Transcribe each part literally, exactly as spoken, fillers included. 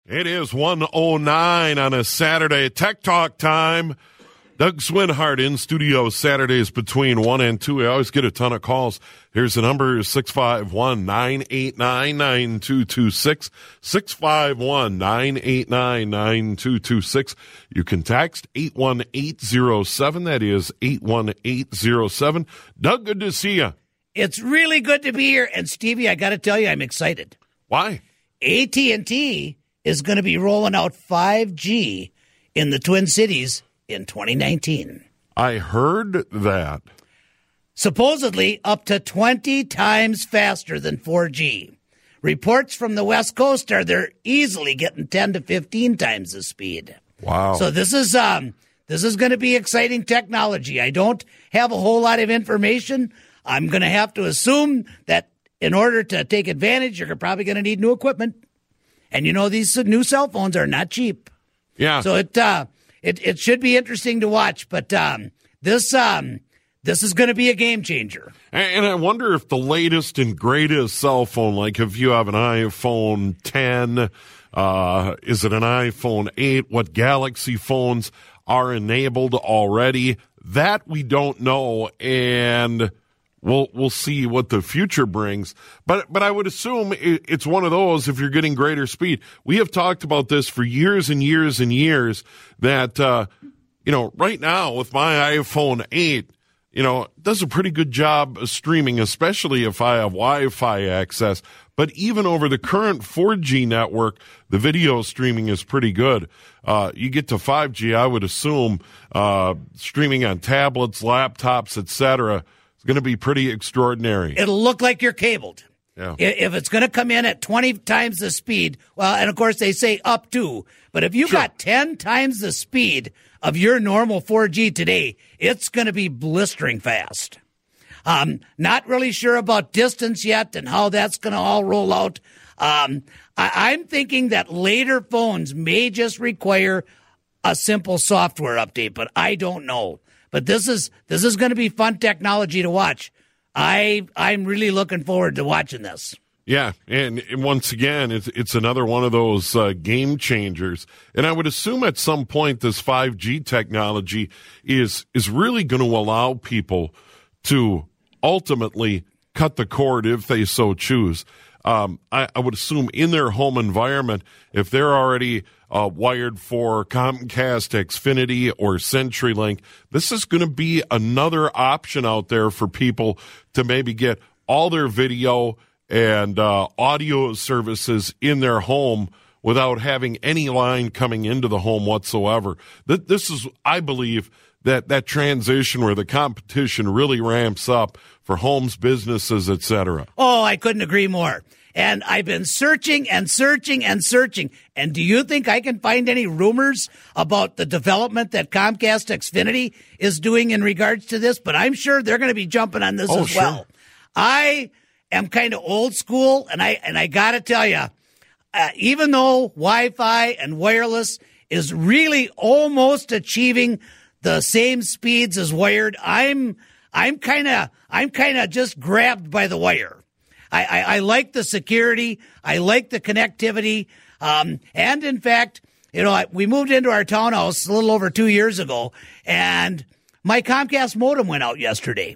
It is one oh nine on a Saturday. Tech Talk time. Doug Swinhart in studio Saturdays between one and two. I always get a ton of calls. Here's the number, six five one, nine eight nine, nine two two six, six five one, nine eight nine, nine two two six. You can text eight one eight zero seven. That is eight one eight zero seven. Doug, good to see you. It's really good to be here. And, Stevie, I got to tell you, I'm excited. Why? A T and T is going to be rolling out five G in the Twin Cities in twenty nineteen. I heard that. Supposedly up to twenty times faster than four G. Reports from the West Coast are they're easily getting ten to fifteen times the speed. Wow. So this is um this is going to be exciting technology. I don't have a whole lot of information. I'm going to have to assume that in order to take advantage, you're probably going to need new equipment. And you know these new cell phones are not cheap. Yeah. So it uh It it should be interesting to watch, but um, this um, this is going to be a game changer. And I wonder if the latest and greatest cell phone, like if you have an iPhone ten, uh, is it an iPhone eight, what Galaxy phones are enabled already? That we don't know, and we'll we'll see what the future brings. But but I would assume it, it's one of those, if you're getting greater speed. We have talked about this for years and years and years, that, uh, you know, right now with my iPhone eight, you know, it does a pretty good job of streaming, especially if I have Wi-Fi access. But even over the current four G network, the video streaming is pretty good. Uh, you get to five G, I would assume, uh, streaming on tablets, laptops, et cetera, it's going to be pretty extraordinary. It'll look like you're cabled. Yeah. If it's going to come in at twenty times the speed, well, and of course they say up to, but if you Sure. got ten times the speed of your normal four G today, it's going to be blistering fast. Um, not really sure about distance yet and how that's going to all roll out. Um, I, I'm thinking that later phones may just require a simple software update, but I don't know. But this is this is going to be fun technology to watch. I I'm really looking forward to watching this. Yeah, and, and once again, it's it's another one of those uh, game changers. And I would assume at some point this five G technology is is really going to allow people to ultimately cut the cord if they so choose. Um, I, I would assume in their home environment, if they're already uh, wired for Comcast, Xfinity, or CenturyLink, this is going to be another option out there for people to maybe get all their video and uh, audio services in their home without having any line coming into the home whatsoever. Th- this is, I believe, that that transition where the competition really ramps up for homes, businesses, et cetera. Oh, I couldn't agree more. And I've been searching and searching and searching. And do you think I can find any rumors about the development that Comcast Xfinity is doing in regards to this? But I'm sure they're going to be jumping on this oh, as sure. well. I am kind of old school, and I and I got to tell you, uh, even though Wi-Fi and wireless is really almost achieving the same speeds as wired, I'm I'm kind of I'm kind of just grabbed by the wire. I, I, I like the security. I like the connectivity. Um, and in fact, you know, I, we moved into our townhouse a little over two years ago, and my Comcast modem went out yesterday.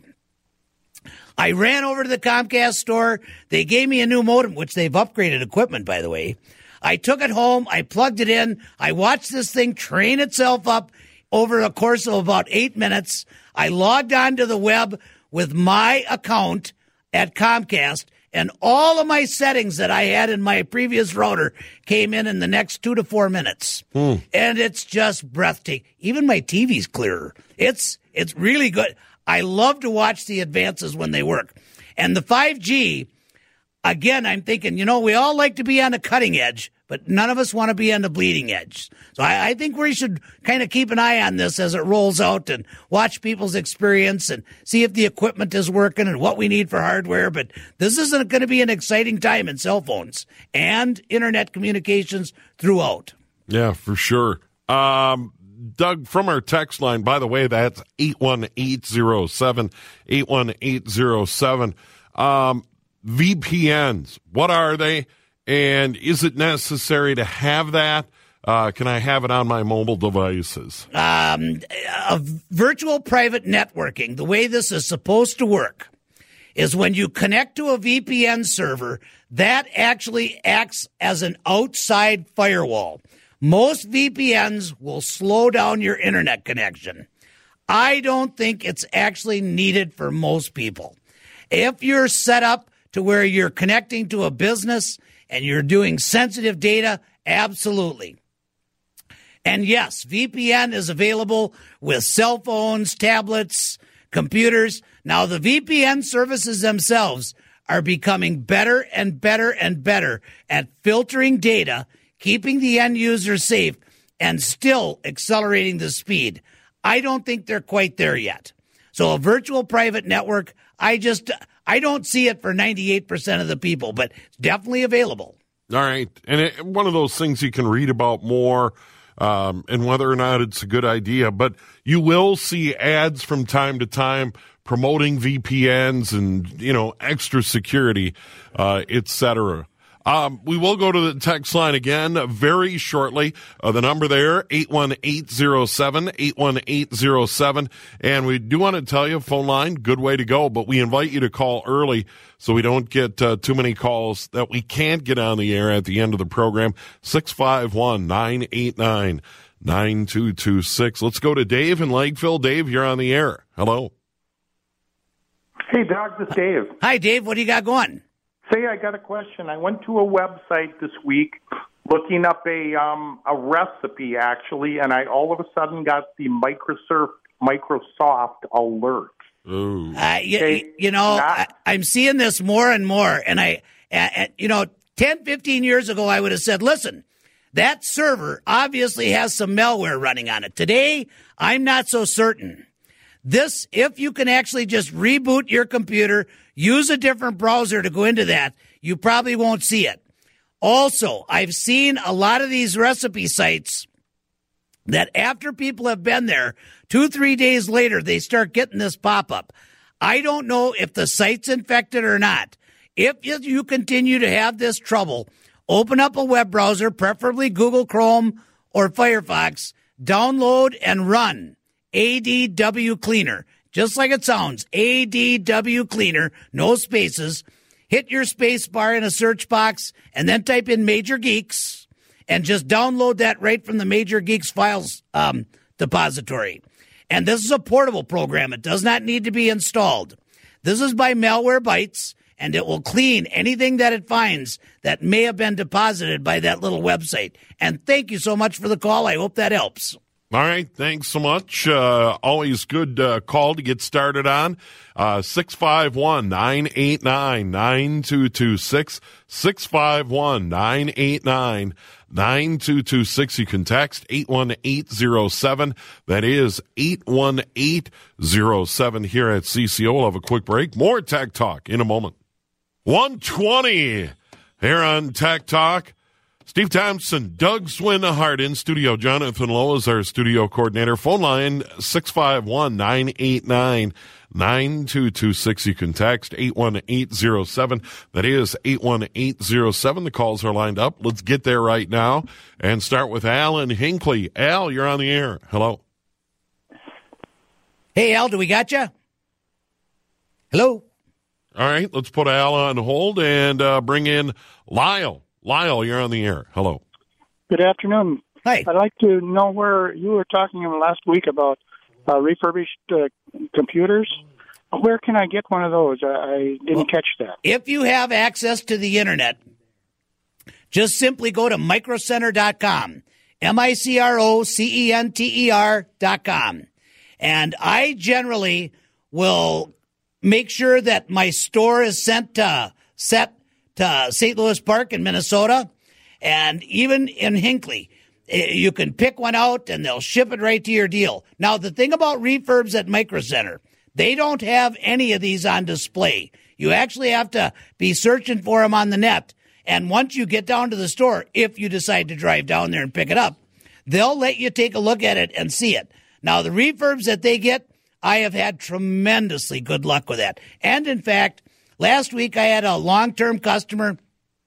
I ran over to the Comcast store. They gave me a new modem, which they've upgraded equipment, by the way. I took it home. I plugged it in. I watched this thing train itself up over a course of about eight minutes. I logged onto the web with my account at Comcast, and all of my settings that I had in my previous router came in in the next two to four minutes. Hmm. And it's just breathtaking. Even my T V's clearer. It's it's really good. I love to watch the advances when they work. And the five G, again, I'm thinking, you know, we all like to be on the cutting edge, but none of us want to be on the bleeding edge. So I, I think we should kind of keep an eye on this as it rolls out and watch people's experience and see if the equipment is working and what we need for hardware. But this is going to be an exciting time in cell phones and internet communications throughout. Yeah, for sure. Um, Doug, from our text line, by the way, that's eight one eight zero seven, eight one eight zero seven. Um, V P Ns, what are they? And is it necessary to have that? Uh, can I have it on my mobile devices? Um, a virtual private networking, the way this is supposed to work, is when you connect to a V P N server, that actually acts as an outside firewall. Most V P Ns will slow down your internet connection. I don't think it's actually needed for most people. If you're set up to where you're connecting to a business and you're doing sensitive data, absolutely. And yes, V P N is available with cell phones, tablets, computers. Now, the V P N services themselves are becoming better and better and better at filtering data, keeping the end user safe, and still accelerating the speed. I don't think they're quite there yet. So a virtual private network, I just, I don't see it for ninety-eight percent of the people, but it's definitely available. All right. And it, one of those things you can read about more, um, and whether or not it's a good idea, but you will see ads from time to time promoting V P Ns and, you know, extra security, uh, et cetera. Um, we will go to the text line again very shortly. Uh, the number there, eight one eight zero seven, eight one eight zero seven. And we do want to tell you, phone line, good way to go, but we invite you to call early so we don't get uh, too many calls that we can't get on the air at the end of the program. six five one, nine eight nine, nine two two six. Let's go to Dave in Lakeville. Dave, you're on the air. Hello. Hey, Doug, this is Dave. Hi, Dave. What do you got going? Say, I got a question. I went to a website this week looking up a um, a recipe, actually, and I all of a sudden got the Microsoft Microsoft alert. Ooh. Uh, you, Okay, you know, not- I, I'm seeing this more and more, and I, uh, you know, ten, fifteen years ago, I would have said, listen, that server obviously has some malware running on it. Today, I'm not so certain. This, if you can actually just reboot your computer, use a different browser to go into that, you probably won't see it. Also, I've seen a lot of these recipe sites that after people have been there, two, three days later, they start getting this pop-up. I don't know if the site's infected or not. If you continue to have this trouble, open up a web browser, preferably Google Chrome or Firefox, download and run A D W Cleaner. Just like it sounds, A D W Cleaner, no spaces. Hit your space bar in a search box and then type in Major Geeks and just download that right from the Major Geeks files um, depository. And this is a portable program. It does not need to be installed. This is by Malwarebytes, and it will clean anything that it finds that may have been deposited by that little website. And thank you so much for the call. I hope that helps. All right, thanks so much. Uh, always good uh, call to get started on. Uh, six five one, nine eight nine, nine two two six, six five one, nine eight nine, nine two two six. You can text eight one eight zero seven. That is eight one eight zero seven here at C C O. We'll have a quick break. More Tech Talk in a moment. one twenty here on Tech Talk. Steve Thompson, Doug Swinhart in studio. Jonathan Lowe is our studio coordinator. Phone line six five one, nine eight nine, nine two two six. You can text eight one eight zero seven. That is eight one eight zero seven. The calls are lined up. Let's get there right now and start with Al in Hinckley. Al, you're on the air. Hello. Hey, Al, do we got you? Hello? All right, let's put Al on hold and uh, bring in Lyle. Lyle, you're on the air. Hello. Good afternoon. Hi. I'd like to know where you were talking last week about uh, refurbished uh, computers. Where can I get one of those? I, I didn't well, catch that. If you have access to the internet, just simply go to microcenter dot com, M I C R O C E N T E R dot com. And I generally will make sure that my store is sent to set to Saint Louis Park in Minnesota, and even in Hinckley. You can pick one out, and they'll ship it right to your deal. Now, the thing about refurbs at Micro Center, they don't have any of these on display. You actually have to be searching for them on the net, and once you get down to the store, if you decide to drive down there and pick it up, they'll let you take a look at it and see it. Now, the refurbs that they get, I have had tremendously good luck with that. And, in fact, last week, I had a long-term customer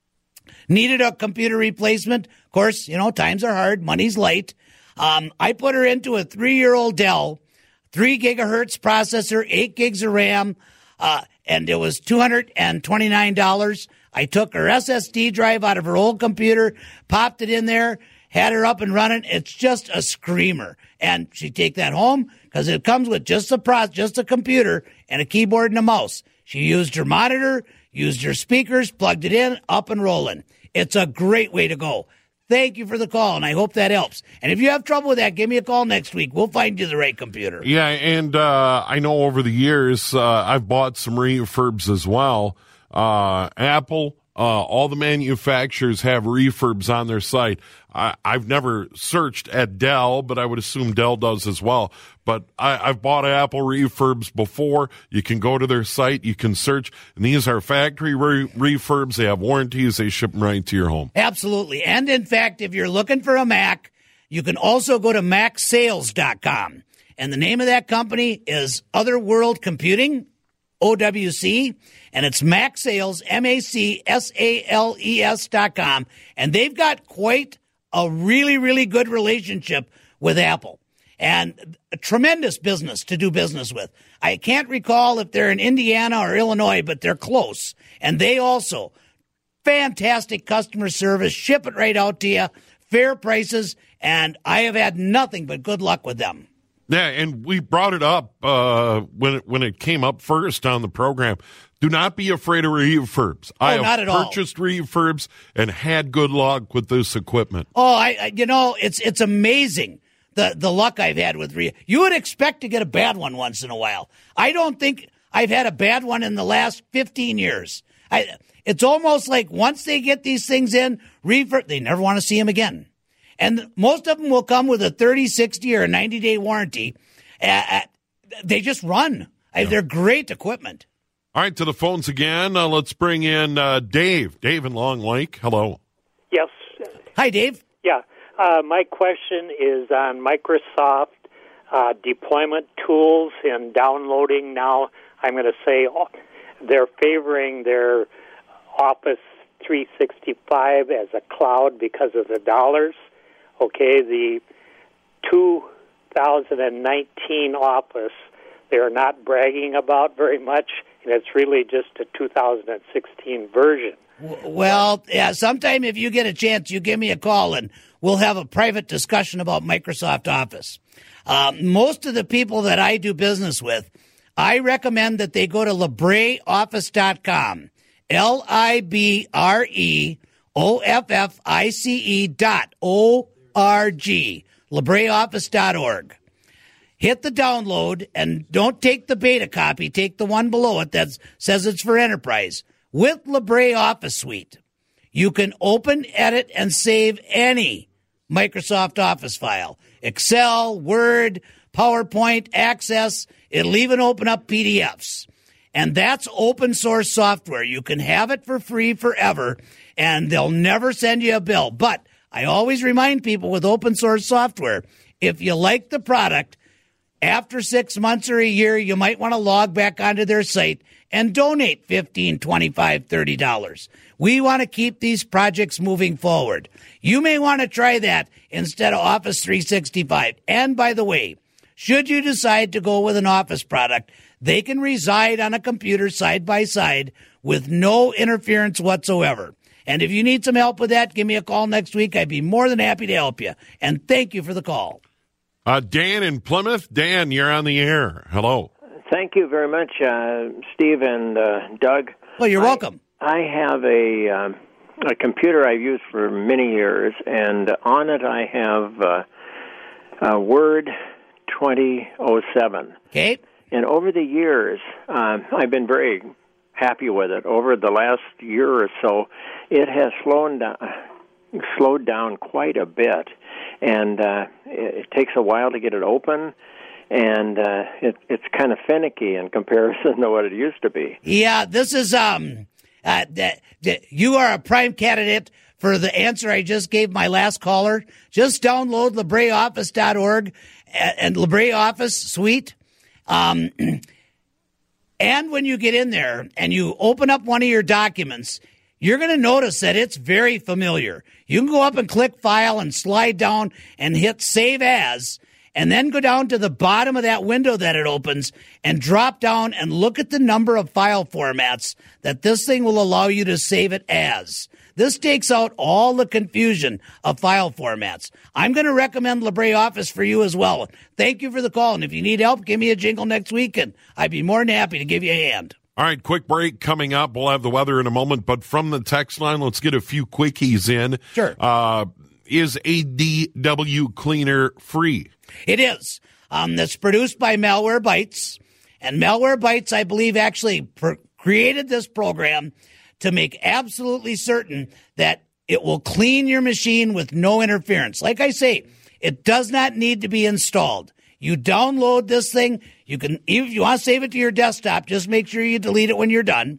needed a computer replacement. Of course, you know, times are hard, money's light. Um, I put her into a three-year-old Dell, three gigahertz processor, eight gigs of RAM, uh, and it was two hundred twenty-nine dollars. I took her S S D drive out of her old computer, popped it in there, had her up and running. It's just a screamer. And she'd take that home because it comes with just a pro- just a computer and a keyboard and a mouse. She used her monitor, used her speakers, plugged it in, up and rolling. It's a great way to go. Thank you for the call, and I hope that helps. And if you have trouble with that, give me a call next week. We'll find you the right computer. Yeah, and uh, I know over the years uh, I've bought some refurbs as well. Uh, Apple, uh, all the manufacturers have refurbs on their site. I, I've never searched at Dell, but I would assume Dell does as well. But I, I've bought Apple refurbs before. You can go to their site, you can search, and these are factory re- refurbs. They have warranties. They ship them right to your home. Absolutely. And in fact, if you're looking for a Mac, you can also go to mac sales dot com. And the name of that company is Otherworld Computing, O W C, and it's Mac Sales, M A C S A L E S dot com. And they've got quite a really, really good relationship with Apple and a tremendous business to do business with. I can't recall if they're in Indiana or Illinois, but they're close. And they also, fantastic customer service, ship it right out to you, fair prices, and I have had nothing but good luck with them. Yeah, and we brought it up uh, when it, when it came up first on the program. Do not be afraid of refurbs. Oh, I have not at all. purchased refurbs and had good luck with this equipment. Oh, I, I you know, it's it's amazing the the luck I've had with re. You would expect to get a bad one once in a while. I don't think I've had a bad one in the last fifteen years. I, it's almost like once they get these things in, refurb, they never want to see them again. And most of them will come with a thirty, sixty, or a ninety-day warranty. Uh, they just run. Yeah. They're great equipment. All right, to the phones again. Uh, let's bring in uh, Dave. Dave in Long Lake. Hello. Yes. Hi, Dave. Yeah. Uh, my question is on Microsoft uh, deployment tools and downloading. Now, I'm going to say they're favoring their Office three sixty-five as a cloud because of the dollars. Okay, the two thousand nineteen Office, they're not bragging about very much, and it's really just a two thousand sixteen version. Well, yeah, sometime if you get a chance, you give me a call, and we'll have a private discussion about Microsoft Office. Um, most of the people that I do business with, I recommend that they go to libre office dot com, L I B R E O F F I C E dot O R G, libre office dot org. Hit the download, and don't take the beta copy. Take the one below it that says it's for enterprise. With LibreOffice Suite, you can open, edit, and save any Microsoft Office file. Excel, Word, PowerPoint, Access. It'll even open up P D Fs. And that's open source software. You can have it for free forever, and they'll never send you a bill. But I always remind people with open source software, if you like the product, after six months or a year, you might want to log back onto their site and donate fifteen dollars, twenty-five dollars, thirty dollars. We want to keep these projects moving forward. You may want to try that instead of Office three sixty-five. And by the way, should you decide to go with an Office product, they can reside on a computer side by side with no interference whatsoever. And if you need some help with that, give me a call next week. I'd be more than happy to help you. And thank you for the call. Uh, Dan in Plymouth. Dan, you're on the air. Hello. Thank you very much, uh, Steve and uh, Doug. Well, you're I, welcome. I have a um, a computer I've used for many years, and on it I have uh, uh, Word twenty oh seven. Okay. And over the years, um, I've been very happy with it. Over the last year or so, it has slowed down, slowed down quite a bit, and uh, it, it takes a while to get it open. And uh, it, it's kind of finicky in comparison to what it used to be. Yeah, this is um, uh, that, that you are a prime candidate for the answer I just gave my last caller. Just download libre office dot org and LibreOffice Suite. Um, and when you get in there and you open up one of your documents, you're going to notice that it's very familiar. You can go up and click File and slide down and hit Save As, and then go down to the bottom of that window that it opens and drop down and look at the number of file formats that this thing will allow you to save it as. This takes out all the confusion of file formats. I'm going to recommend LeBray Office for you as well. Thank you for the call, and if you need help, give me a jingle next week, and I'd be more than happy to give you a hand. All right, quick break coming up. We'll have the weather in a moment, but from the text line, let's get a few quickies in. Sure. Uh, is A D W Cleaner free? It is. Um, that's produced by Malwarebytes. And Malwarebytes, I believe, actually pr- created this program to make absolutely certain that it will clean your machine with no interference. Like I say, it does not need to be installed. You download this thing. You can, if you want to save it to your desktop, just make sure you delete it when you're done.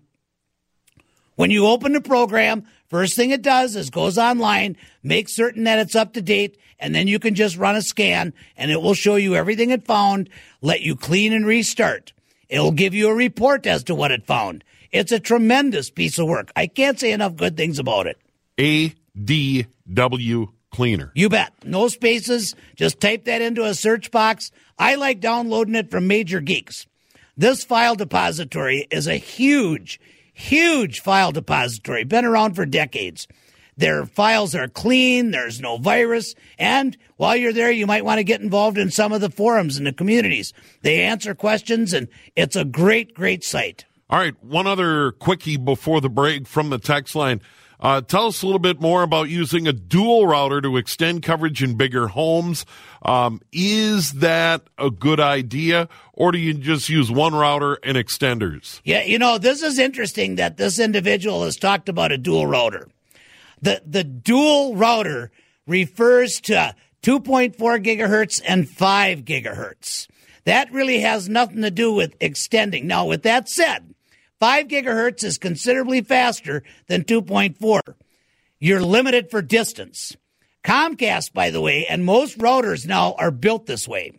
When you open the program, first thing it does is goes online, make certain that it's up to date, and then you can just run a scan, and it will show you everything it found, let you clean and restart. It'll give you a report as to what it found. It's a tremendous piece of work. I can't say enough good things about it. A D W Cleaner. You bet. No spaces. Just type that into a search box. I like downloading it from Major Geeks. This file depository is a huge, huge file depository. Been around for decades. Their files are clean. There's no virus. And while you're there, you might want to get involved in some of the forums in the communities. They answer questions, and it's a great, great site. All right, one other quickie before the break from the text line. Uh, tell us a little bit more about using a dual router to extend coverage in bigger homes. Um, is that a good idea, or do you just use one router and extenders? Yeah, you know, this is interesting that this individual has talked about a dual router. The the dual router refers to two point four gigahertz and five gigahertz. That really has nothing to do with extending. Now, with that said, five gigahertz is considerably faster than two point four. You're limited for distance. Comcast, by the way, and most routers now are built this way.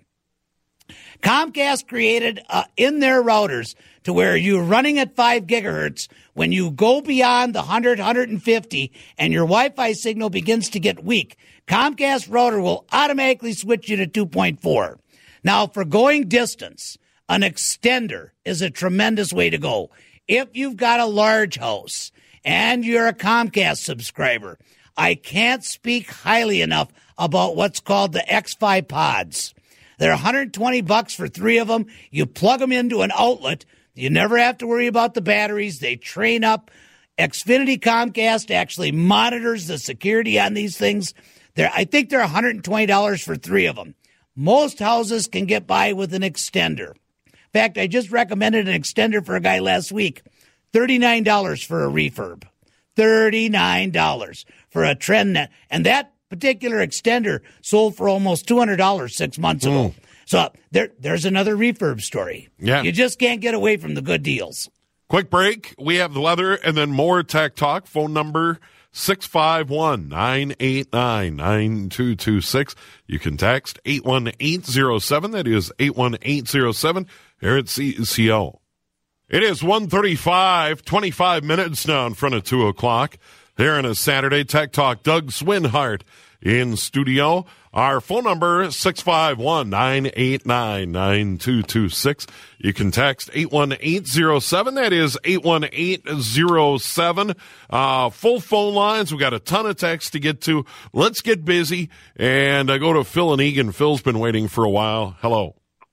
Comcast created uh, in their routers to where you're running at five gigahertz. When you go beyond the one hundred, one hundred fifty and your Wi-Fi signal begins to get weak, Comcast router will automatically switch you to two point four. Now, for going distance, an extender is a tremendous way to go. If you've got a large house and you're a Comcast subscriber, I can't speak highly enough about what's called the X five pods. They're one hundred twenty bucks for three of them. You plug them into an outlet. You never have to worry about the batteries. They train up. Xfinity Comcast actually monitors the security on these things. They're, I think they're one hundred twenty dollars for three of them. Most houses can get by with an extender. In fact, I just recommended an extender for a guy last week. thirty-nine dollars for a refurb. thirty-nine dollars for a TrendNet. And that particular extender sold for almost two hundred dollars six months ago. Mm. So there, there's another refurb story. Yeah. You just can't get away from the good deals. Quick break. We have the weather and then more Tech Talk. Phone number six five one, nine eight nine, nine two two six. You can text eight one eight zero seven. That is eight one eight zero seven here at C C O. It is one thirty-five, twenty-five minutes now in front of two o'clock. Here on a Saturday Tech Talk. Doug Swinhart in studio. Our phone number, six five one, nine eight nine, nine two two six. You can text eight one eight zero seven. That is eight one eight zero seven. Uh, full phone lines. We've got a ton of texts to get to. Let's get busy and uh, go to Phil and Egan. Phil's been waiting for a while. Hello.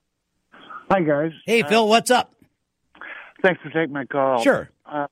Hi, guys. Hey, uh, Phil, what's up? Thanks for taking my call. Sure. Uh,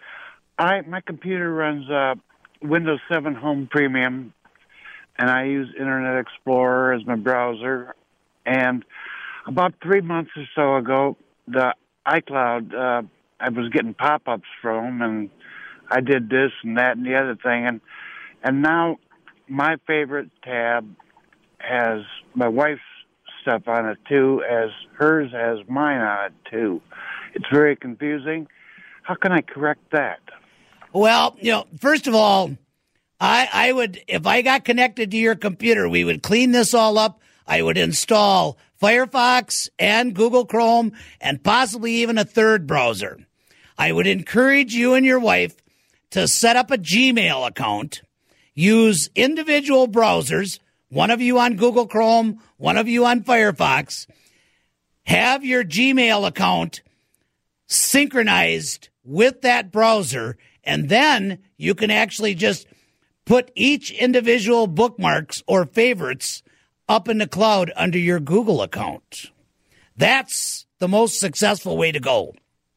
I my computer runs uh, Windows seven Home Premium, and I use Internet Explorer as my browser. And about three months or so ago, the iCloud, uh, I was getting pop-ups from, and I did this and that and the other thing. And and now my favorite tab has my wife's stuff on it, too, as hers has mine on it, too. It's very confusing. How can I correct that? Well, you know, first of all, I, I would, if I got connected to your computer, we would clean this all up. I would install Firefox and Google Chrome and possibly even a third browser. I would encourage you and your wife to set up a Gmail account, use individual browsers, one of you on Google Chrome, one of you on Firefox, have your Gmail account synchronized with that browser, and then you can actually just put each individual bookmarks or favorites up in the cloud under your Google account. That's the most successful way to go.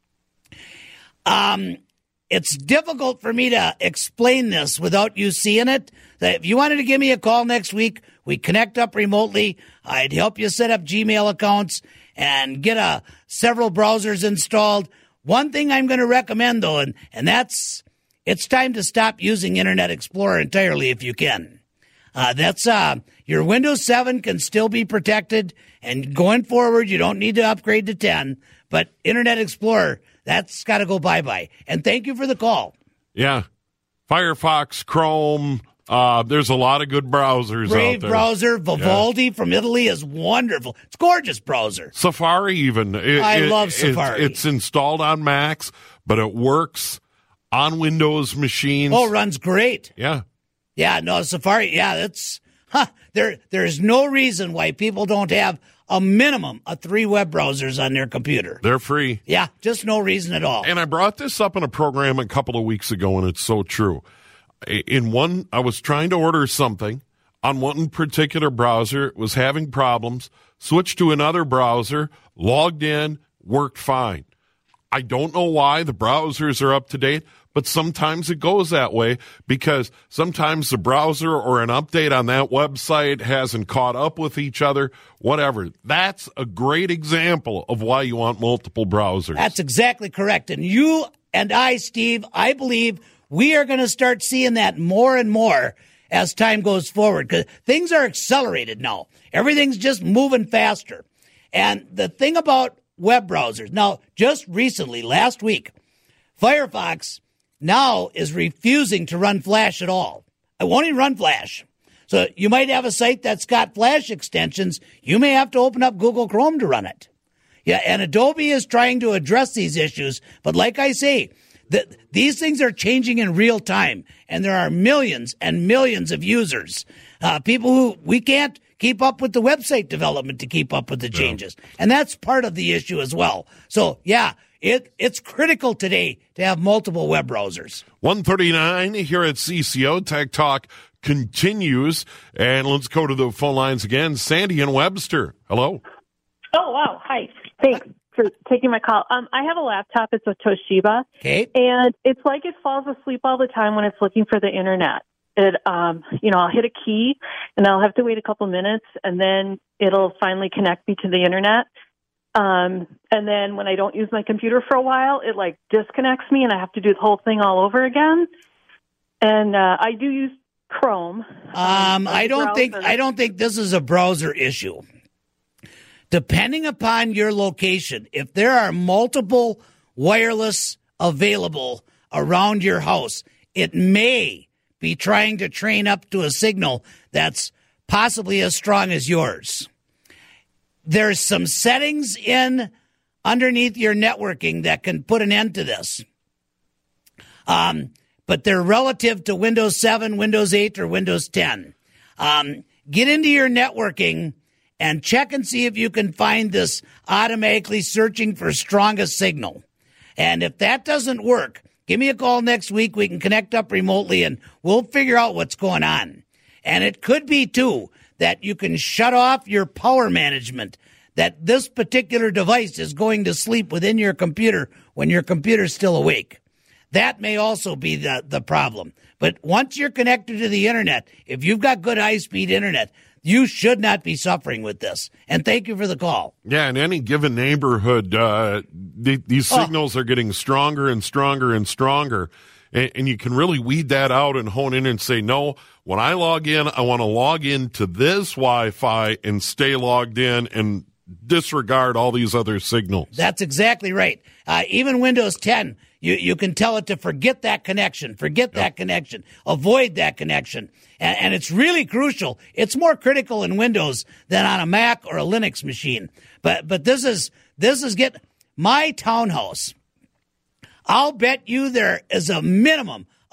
Um, it's difficult for me to explain this without you seeing it. If you wanted to give me a call next week, we connect up remotely. I'd help you set up Gmail accounts and get a, several browsers installed. One thing I'm going to recommend, though, and, and that's it's time to stop using Internet Explorer entirely if you can. Uh, that's uh, your Windows seven can still be protected, and going forward, you don't need to upgrade to ten. But Internet Explorer, that's got to go bye-bye. And thank you for the call. Yeah. Firefox, Chrome, uh, there's a lot of good browsers Brave out there. browser, Vivaldi yeah. from Italy is wonderful. It's a gorgeous browser. Safari even. It, I it, love it, Safari. It's installed on Macs, but it works on Windows machines. Oh, runs great. Yeah. Yeah, no, Safari, yeah, that's, huh, there, there's no reason why people don't have a minimum of three web browsers on their computer. They're free. Yeah, just no reason at all. And I brought this up in a program a couple of weeks ago, and it's so true. In one, I was trying to order something on one particular browser. It was having problems. Switched to another browser, logged in, worked fine. I don't know why the browsers are up to date, but sometimes it goes that way because sometimes the browser or an update on that website hasn't caught up with each other, whatever. That's a great example of why you want multiple browsers. That's exactly correct. And you and I, Steve, I believe we are going to start seeing that more and more as time goes forward because things are accelerated now. Everything's just moving faster. And the thing about web browsers, now, just recently, last week, Firefox now is refusing to run Flash at all. It won't even run Flash. So you might have a site that's got Flash extensions. You may have to open up Google Chrome to run it. Yeah, and Adobe is trying to address these issues. But like I say, the, these things are changing in real time, and there are millions and millions of users, uh, people who we can't keep up with the website development to keep up with the changes. Yeah. And that's part of the issue as well. So, yeah, it it's critical today to have multiple web browsers. one thirty-nine here at C C O. Tech Talk continues. And let's go to the phone lines again. Sandy and Webster. Hello. Oh, wow. Hi. Thanks for taking my call. Um, I have a laptop. It's a Toshiba. Okay. And it's like it falls asleep all the time when it's looking for the internet. It, um, you know, I'll hit a key and I'll have to wait a couple minutes and then it'll finally connect me to the internet. Um, and then when I don't use my computer for a while, it like disconnects me and I have to do the whole thing all over again. And, uh, I do use Chrome. Um, I don't think, I don't think this is a browser issue. Depending upon your location, if there are multiple wireless available around your house, it may be trying to train up to a signal that's possibly as strong as yours. There's some settings in underneath your networking that can put an end to this. Um, but they're relative to Windows seven, Windows eight, or Windows ten. Um, get into your networking and check and see if you can find this automatically searching for strongest signal. And if that doesn't work, give me a call next week. We can connect up remotely and we'll figure out what's going on. And it could be, too, that you can shut off your power management, that this particular device is going to sleep within your computer when your computer's still awake. That may also be the, the problem. But once you're connected to the internet, if you've got good high-speed internet, you should not be suffering with this. And thank you for the call. Yeah, in any given neighborhood, uh, the, these signals oh. are getting stronger and stronger and stronger. And, and you can really weed that out and hone in and say, no, when I log in, I want to log into this Wi-Fi and stay logged in and disregard all these other signals. That's exactly right. Uh, even Windows ten, you, you can tell it to forget that connection, forget yep. that connection, avoid that connection. And, and it's really crucial. It's more critical in Windows than on a Mac or a Linux machine. But but this is this is get my townhouse. I'll bet you there is a minimum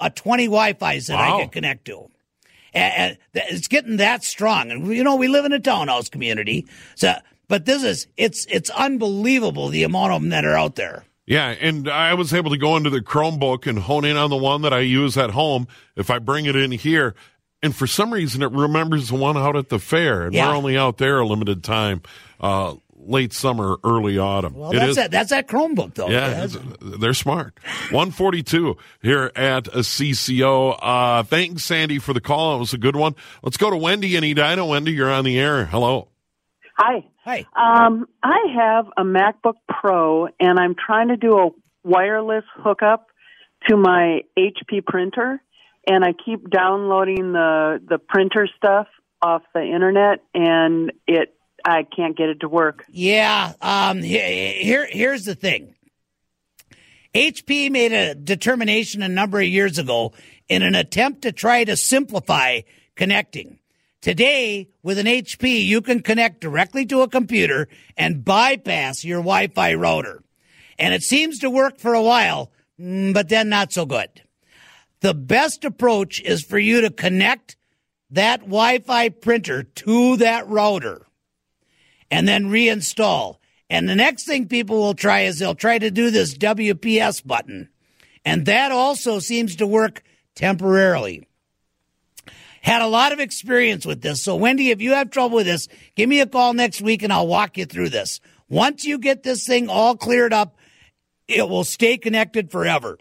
uh, twenty Wi-Fis that Wow. I can connect to. And, and it's getting that strong. And, you know, we live in a townhouse community. So, but this is, it's, it's unbelievable the amount of them that are out there. Yeah, and I was able to go into the Chromebook and hone in on the one that I use at home if I bring it in here. And for some reason, it remembers the one out at the fair. And Yeah. we're only out there a limited time, uh, late summer, early autumn. Well, It that's is- that, that's that Chromebook, though. Yeah, That's- it's- they're smart. one forty-two here at a C C O. Uh, thanks, Sandy, for the call. It was a good one. Let's go to Wendy in Edina. Wendy, you're on the air. Hello. Hi. Hey. Um, I have a MacBook Pro, and I'm trying to do a wireless hookup to my H P printer, and I keep downloading the, the printer stuff off the internet, and it I can't get it to work. Yeah. Um, here, here's the thing. H P made a determination a number of years ago in an attempt to try to simplify connecting. Today, with an H P, you can connect directly to a computer and bypass your Wi-Fi router. And it seems to work for a while, but then not so good. The best approach is for you to connect that Wi-Fi printer to that router and then reinstall. And the next thing people will try is they'll try to do this W P S button. And that also seems to work temporarily. Had a lot of experience with this. So, Wendy, if you have trouble with this, give me a call next week and I'll walk you through this. Once you get this thing all cleared up, it will stay connected forever.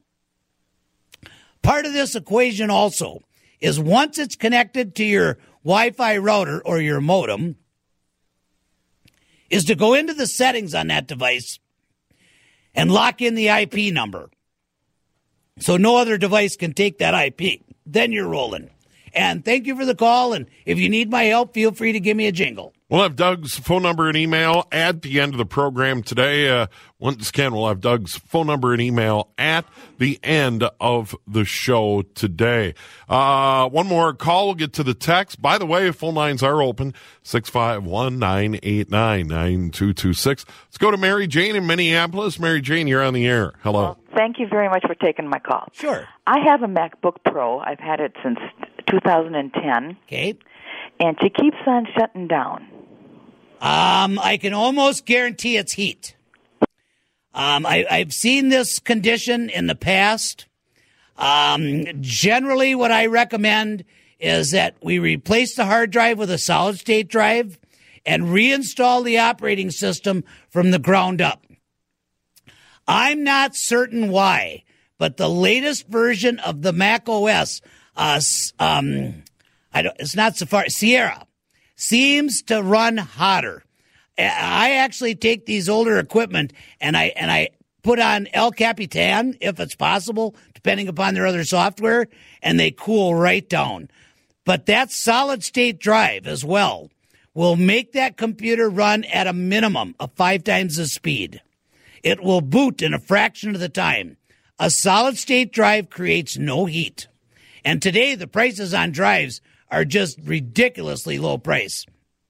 Part of this equation also is once it's connected to your Wi-Fi router or your modem, is to go into the settings on that device and lock in the I P number. So no other device can take that I P. Then you're rolling. And thank you for the call. And if you need my help, feel free to give me a jingle. We'll have Doug's phone number and email at the end of the program today. Uh, once again, we'll have Doug's phone number and email at the end of the show today. Uh, one more call. We'll get to the text. By the way, phone lines are open, six five one, nine eight nine, nine two two six. Let's go to Mary Jane in Minneapolis. Mary Jane, you're on the air. Hello. Well, thank you very much for taking my call. Sure. I have a MacBook Pro. I've had it since two thousand ten. Okay. And she keeps on shutting down. Um, I can almost guarantee it's heat. Um, I, I've seen this condition in the past. Um, generally, what I recommend is that we replace the hard drive with a solid state drive and reinstall the operating system from the ground up. I'm not certain why, but the latest version of the Mac O S, uh, um, I don't, it's not Safari, Sierra, seems to run hotter. I actually take these older equipment and I and I put on El Capitan, if it's possible, depending upon their other software, and they cool right down. But that solid state drive as well will make that computer run at a minimum of five times the speed. It will boot in a fraction of the time. A solid state drive creates no heat. And today the prices on drives are just ridiculously low price.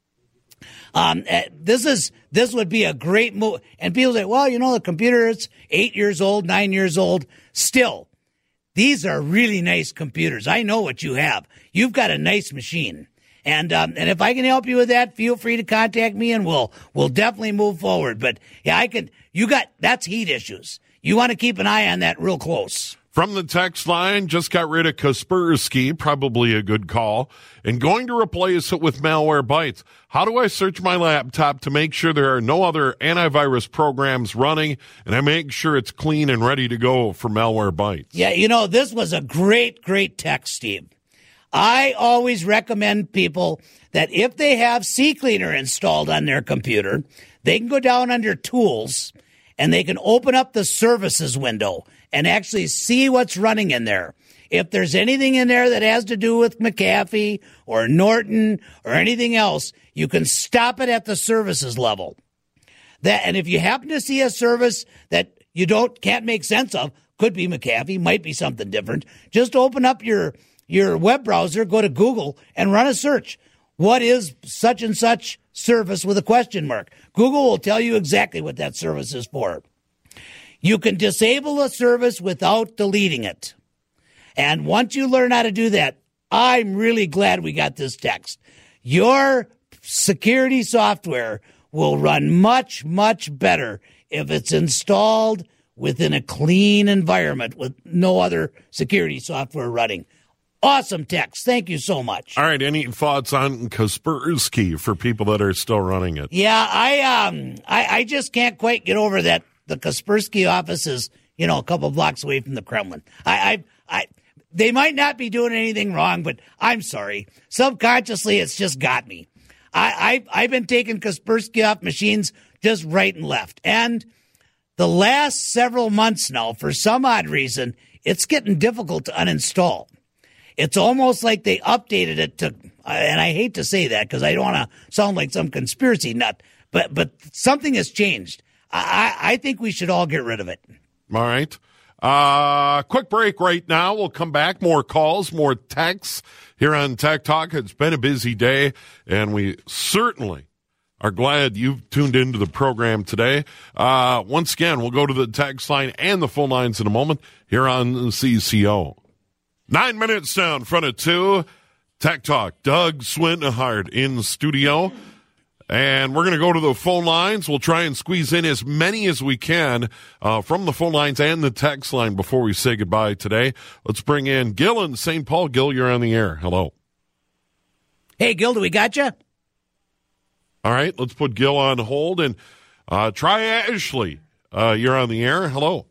Um, uh, this is this would be a great move. And people say, well, you know, the computer is eight years old, nine years old. Still, these are really nice computers. I know what you have. You've got a nice machine. And um, and if I can help you with that, feel free to contact me, and we'll we'll definitely move forward. But yeah, I can. You got that's heat issues. You want to keep an eye on that real close. From the text line, just got rid of Kaspersky, probably a good call, and going to replace it with Malwarebytes. How do I search my laptop to make sure there are no other antivirus programs running, and I make sure it's clean and ready to go for Malwarebytes? Yeah, you know, this was a great, great text, Steve. I always recommend people that if they have CCleaner installed on their computer, they can go down under Tools, and they can open up the Services window and actually see what's running in there. If there's anything in there that has to do with McAfee or Norton or anything else, you can stop it at the services level. That, and if you happen to see a service that you don't can't make sense of, could be McAfee, might be something different, just open up your your web browser, go to Google, and run a search. What is such and such service with a question mark? Google will tell you exactly what that service is for. You can disable a service without deleting it. And once you learn how to do that, I'm really glad we got this text. Your security software will run much, much better if it's installed within a clean environment with no other security software running. Awesome text. Thank you so much. All right. Any thoughts on Kaspersky for people that are still running it? Yeah, I um, I, I just can't quite get over that the Kaspersky office is, you know, a couple blocks away from the Kremlin. I, I, I, they might not be doing anything wrong, but I'm sorry. Subconsciously, it's just got me. I, I I've been taking Kaspersky off machines just right and left, and the last several months now, for some odd reason, it's getting difficult to uninstall. It's almost like they updated it to, and I hate to say that because I don't want to sound like some conspiracy nut, but but something has changed. I, I think we should all get rid of it. All right. Uh, quick break right now. We'll come back. More calls, more texts here on Tech Talk. It's been a busy day, and we certainly are glad you've tuned into the program today. Uh, once again, we'll go to the text line and the phone lines in a moment here on C C O. Nine minutes down in front of two. Tech Talk. Doug Swinhart in studio. And we're going to go to the phone lines. We'll try and squeeze in as many as we can uh, from the phone lines and the text line before we say goodbye today. Let's bring in Gil in Saint Paul. Gil, you're on the air. Hello. Hey, Gil, do we got you? All right, let's put Gil on hold and uh, try Ashley. Uh, you're on the air. Hello.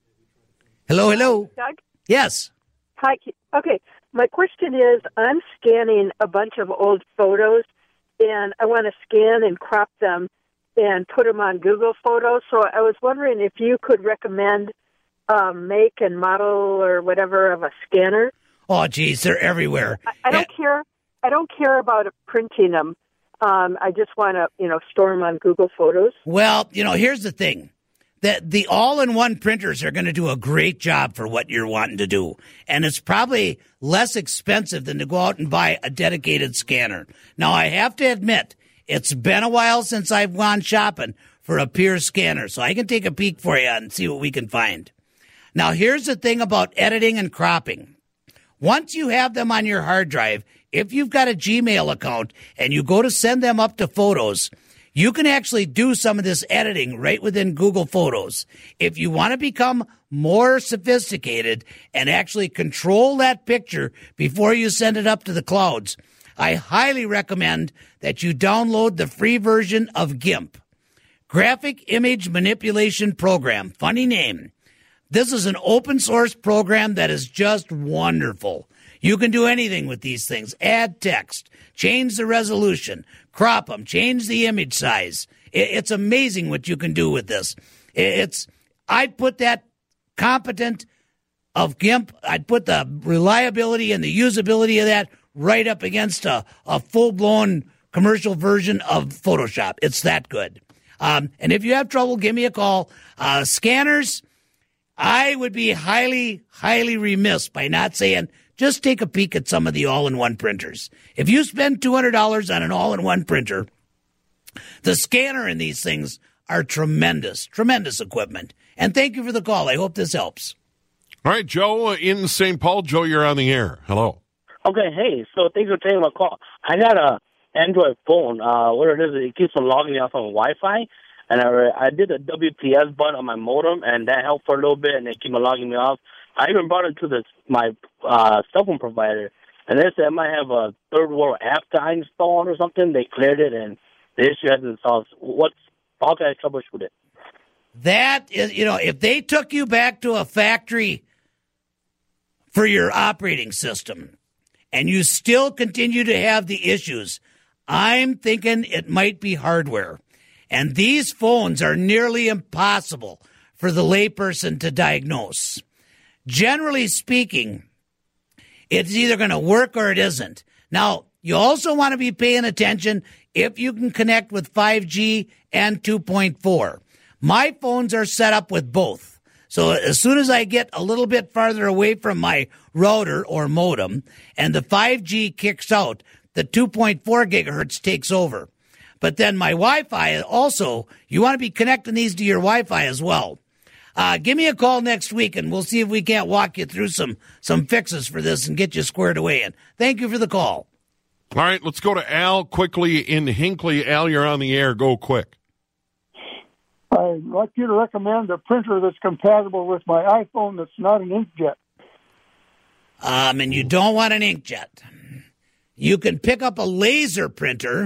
Hello, hello. Doug? Yes. Hi. Okay, my question is, I'm scanning a bunch of old photos, and I want to scan and crop them and put them on Google Photos. So I was wondering if you could recommend um, make and model or whatever of a scanner. Oh, geez, they're everywhere. I, I don't yeah. care. I don't care about printing them. Um, I just want to, you know, store them on Google Photos. Well, you know, here's the thing. The, the all-in-one printers are going to do a great job for what you're wanting to do. And it's probably less expensive than to go out and buy a dedicated scanner. Now, I have to admit, it's been a while since I've gone shopping for a pure scanner, so I can take a peek for you and see what we can find. Now, here's the thing about editing and cropping. Once you have them on your hard drive, if you've got a Gmail account and you go to send them up to Photos, you can actually do some of this editing right within Google Photos. If you want to become more sophisticated and actually control that picture before you send it up to the clouds, I highly recommend that you download the free version of GIMP, Graphic Image Manipulation Program. Funny name. This is an open source program that is just wonderful. You can do anything with these things. Add text, change the resolution, crop them, change the image size. It's amazing what you can do with this. It's I'd put that competent of GIMP, I'd put the reliability and the usability of that right up against a, a full-blown commercial version of Photoshop. It's that good. Um, and if you have trouble, give me a call. Uh, scanners, I would be highly, highly remiss by not saying, just take a peek at some of the all-in-one printers. If you spend two hundred dollars on an all-in-one printer, the scanner in these things are tremendous, tremendous equipment. And thank you for the call. I hope this helps. All right, Joe in Saint Paul. Joe, you're on the air. Hello. Okay, hey, so thanks for taking my call. I got a Android phone. Uh, what it is, it keeps on logging me off on Wi-Fi. And I, I did a W P S button on my modem, and that helped for a little bit, and it kept on logging me off. I even brought it to this, my uh, cell phone provider, and they said I might have a third world app to install or something. They cleared it, and the issue hasn't solved. What's, how can I troubleshoot it? That is, you know, if they took you back to a factory for your operating system and you still continue to have the issues, I'm thinking it might be hardware. And these phones are nearly impossible for the layperson to diagnose. Generally speaking, it's either going to work or it isn't. Now, you also want to be paying attention if you can connect with five G and two point four. My phones are set up with both. So as soon as I get a little bit farther away from my router or modem and the five G kicks out, the two point four gigahertz takes over. But then my Wi-Fi also, you want to be connecting these to your Wi-Fi as well. Uh, give me a call next week, and we'll see if we can't walk you through some some fixes for this and get you squared away. And thank you for the call. All right, let's go to Al quickly in Hinckley. Al, you're on the air. Go quick. I'd like you to recommend a printer that's compatible with my iPhone that's not an inkjet. Um, and you don't want an inkjet. You can pick up a laser printer.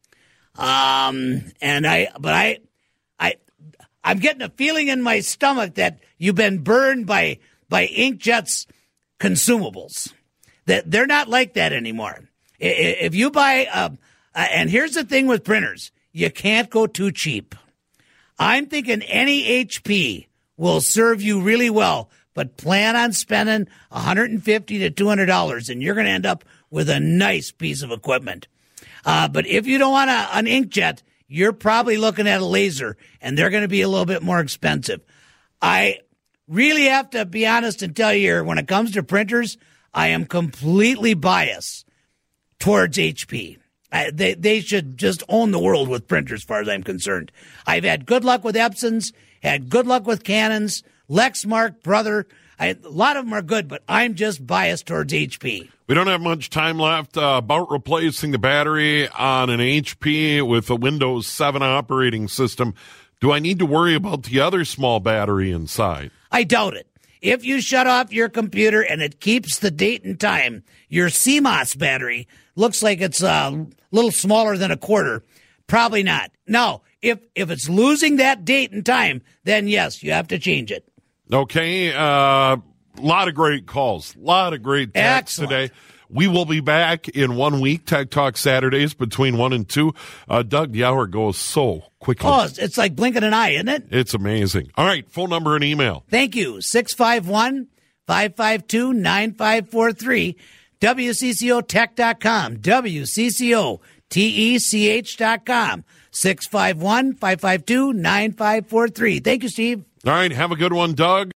Um, and I, but I, I, I'm getting a feeling in my stomach that you've been burned by by inkjet's consumables. That they're not like that anymore. If you buy, uh, and here's the thing with printers, you can't go too cheap. I'm thinking any H P will serve you really well, but plan on spending one hundred fifty to two hundred dollars, and you're going to end up with a nice piece of equipment. Uh, but if you don't want a, an inkjet, you're probably looking at a laser, and they're going to be a little bit more expensive. I really have to be honest and tell you here, when it comes to printers, I am completely biased towards H P. Uh, they they should just own the world with printers, as far as I'm concerned. I've had good luck with Epsons, had good luck with Canons, Lexmark, Brother. I, a lot of them are good, but I'm just biased towards H P. We don't have much time left. Uh, about replacing the battery on an H P with a Windows seven operating system. Do I need to worry about the other small battery inside? I doubt it. If you shut off your computer and it keeps the date and time, your C M O S battery looks like it's a little smaller than a quarter. Probably not. No, if if it's losing that date and time, then yes, you have to change it. Okay, a uh, lot of great calls, a lot of great texts today. We will be back in one week, Tech Talk Saturdays between one and two. Uh, Doug, the hour goes so quickly. Oh, it's like blinking an eye, isn't it? It's amazing. All right, phone number and email. Thank you. six five one, five five two, nine five four three. W C C O tech dot com. W C C O T E C H dot com. six five one, five five two, nine five four three. Thank you, Steve. All right, have a good one, Doug.